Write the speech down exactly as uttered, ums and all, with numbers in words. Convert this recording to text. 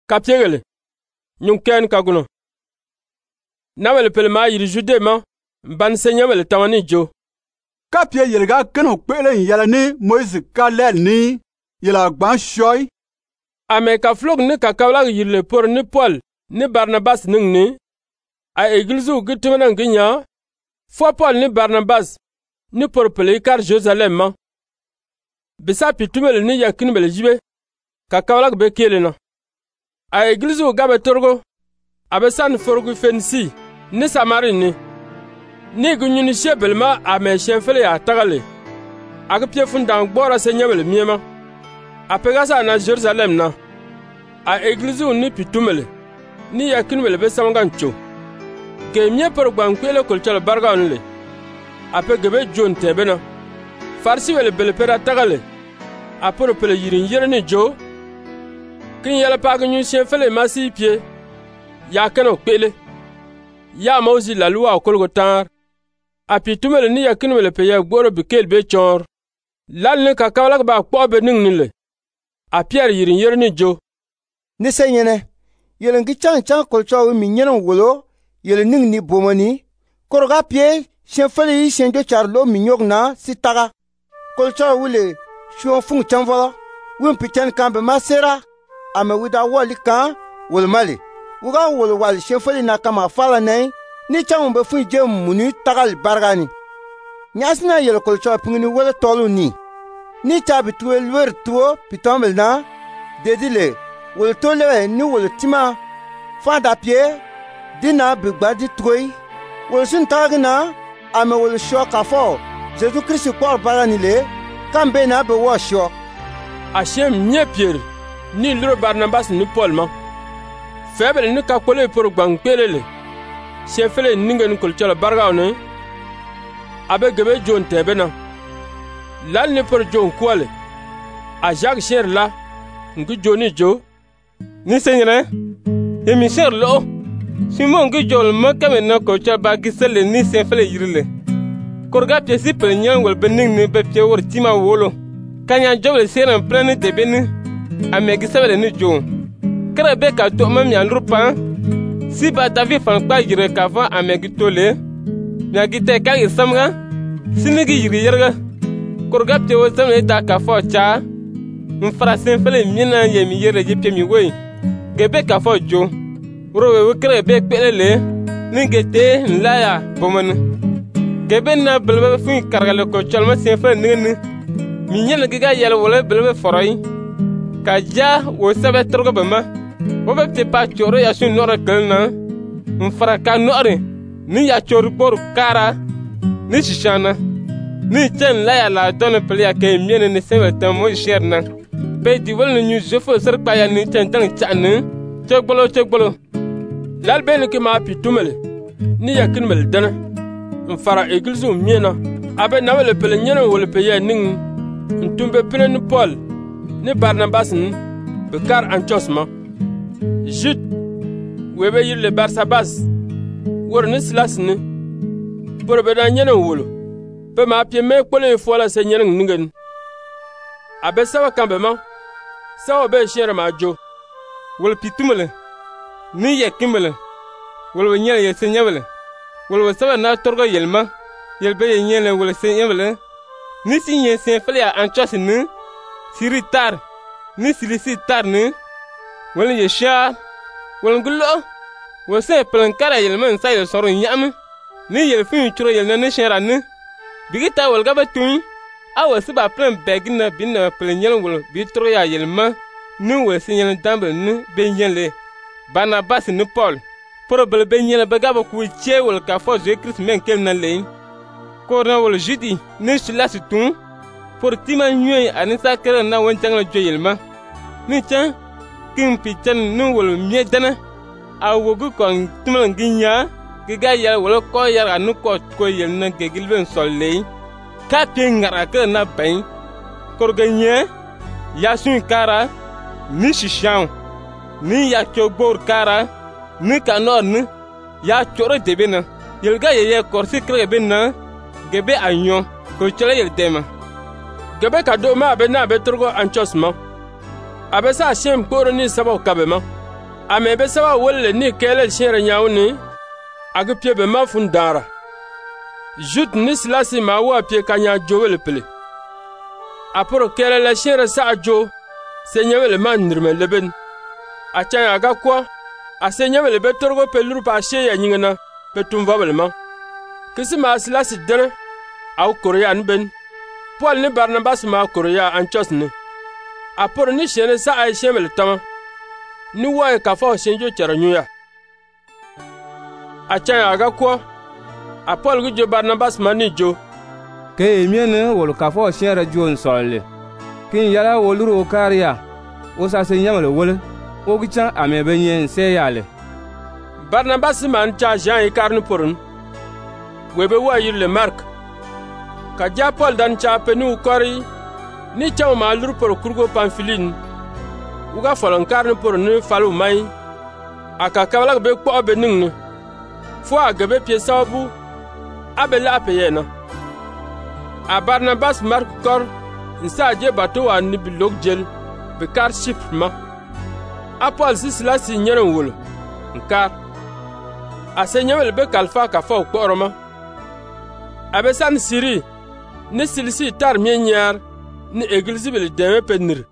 Kapiegele nyung ken kaguno nawele pelma yiri jude ma ban senyamele tawani jo kapie yelga kenu pele yala ni Moise kalel ni yela gban shoy ame ka flog ni ka kawla yirle por ni Paul ni Barnabas ning ni a eglizu gitmana ginya fo Paul ni Barnabas ni por pele kar Jerusalem ma bisa pitumele ni yakin bele jibe ka kawla be kelena a eglizu gabe torgo abesan forgu fensi ni Samarin ni ni gunyuni shebelma ame shenfele ya tagale aga pie fundan gbora senyamele miema apegasa na Jerusalem na a eglizu ni pitumele ni yakinmele be samangancho ke mie por gbankwele kolchal barga onle apegebe jon tebena farsi wele bele pera tagale aporo pele yirin yere ni jo kin yele pagnyu shenfele masi pie ya keno kwele ya mauzi la loi kolgotar apitumele ni yakinmele pe ya gboro bikel be chor lal ni ka kawla ba kpobe ning nile a Pierre yirin yere ni jo ni senyene yelen gi chang chang kolcho mi nyen wolo yelen ning ni bomani koroga pie shenfele yi shenjo charlo mi nyogna sitaga kolcho wule shuo fung chanvola wim pichen kambe masera ame wida wali kan wol mali wuga wol wal shenfele na kama fala nei ni chang be fu je muni tagal bargani nyasna yel kolcho pingni wala tolu ni ni chabi tuwe lwer tuwo pitombel na dedile wol tole ni wol tima fada pie dina bigbadi tuwe wol sun tagina ame wol shoka fo Jesu Christ kwa barani le kambe na be wo sho ashem nye Pierre ni luro Barnabas ni Paul ma febele ni ka kole por gbankwelele shefele ningen kolchola barga ne abe gebe jon tebena lal ni por jon kwale a Jacques cher la ngi joni jo ni senyere e mi cher lo Simon ngi jol ma kame na kolchola ba gisele ni shefele yirile korga pesi prenyan wal bening ni be pie wor tima wolo kanya jole seren plane de beni ame gisele ni jo kare be ka to mam yan rupa si ba tavi fan pa yire ka va amegi tole nya gite ka isamga sinigi yiri yerga korgap te wosam ne ta ka fo cha mfra sen fele mina ye mi yere je pemi we gebe ka fo jo rowe we kre be pelele ningete nlaya bomon gebe na belbe fu kargale ko chalma sen fele ningni mi nyel giga yel wala belbe foroy ka ja wo sabe torgo bama o be te pa choro ya sun nora kalna mfara ka nore ni ya choro por kara ni shishana ni chen la ya la don pele ke miene ni sebe tamo sherna be di wol ni jofo ser pa ya ni chen tang chane chegbolo chegbolo lal be ni ke ma pitumele ni yakinmel dana mfara eglizu miena abe nawele pele nyene wole pe ya ning ntumbe pele ni Paul ni Barnabas ni be kar anchosma Jut webe yirle Barsabas wor ni Silas ni por be da nyene wolo pe ma pie me kpole fola se nyene ningen abe sawa kambe ma sawa be shere ma jo wol pitumele ni yakimele wol nyele ye senyele wol sawa na torgo yelma yelbe ye nyele wol senyele ni sinye sen fele anchos ni siritar ni silisi tar ni wala ye sha wala ngulo wala se plan kara yel man sa yel soro nyam ni yel fin churo yel na ne shera ni bigita wal gaba tun awa se ba plan begina binna plan yel wala bi tro ya yel ma ni we se yel dambe ni be yele Barnabas ni Paul probable be yele ba gaba ku che wal ka fo je Christ men kel na le ko na wala jidi ni Silas tun pour tima nyoi anisa kera na wantang la joyel ma ni chan kin pichan nu wol mie dana a wogu kon tumal ginya giga ya wol ko ya anu ko ko yel na gegil ben solle ka pin ngara ka na bain korganye ya sun kara ni shishan ni ya chobor kara ni kanor ni ya choro debena yel ga ye korsi kre benna gebe anyo ko chele yel dema gebe ka do ma be na be turgo anchosma abe sa shem koro ni sabo kabe ma ame be sawa wolle ni kelel shere nyawni agi pie be ma fun dara jut ni Silasi ma wa pie kanya jowel pele aporo kelel shere sa jo senyewele man nirme leben achaya aga kwa asenyewele be torgo peluru pa sheya nyingana be tumvabel ma kisi ma Silasi dere au Korean ben Paul ni Barnabas ma Korea Antioch ni aporo ni shene sa ay shemel tama ni waye kafa shenjo charanyuya achaya aga kwa a Paul gujo Barnabas mani jo ke emiene wol kafa shenra jon solle kin yala woluro kariya o sa se nyamale wol o gichan ame benyen se yale Barnabas man cha Jean ikarnu porun webe wa yirle Mark ka ja Paul dan cha penu kori ni chaw ma lur por kurgo Pamphilin uga folon karnu porun ni falu mai aka kawla be kpo be ning fo agabe pie sabu abela apeyena a Barnabas Mark kor nsa je bato wa ni bilog jel be kar ship ma a Paul si Silasi nyeren wol nkar a senyewel be kalfa ka fo kporoma abe san siri ni silisi tar mienyar ni eglise bel deme penir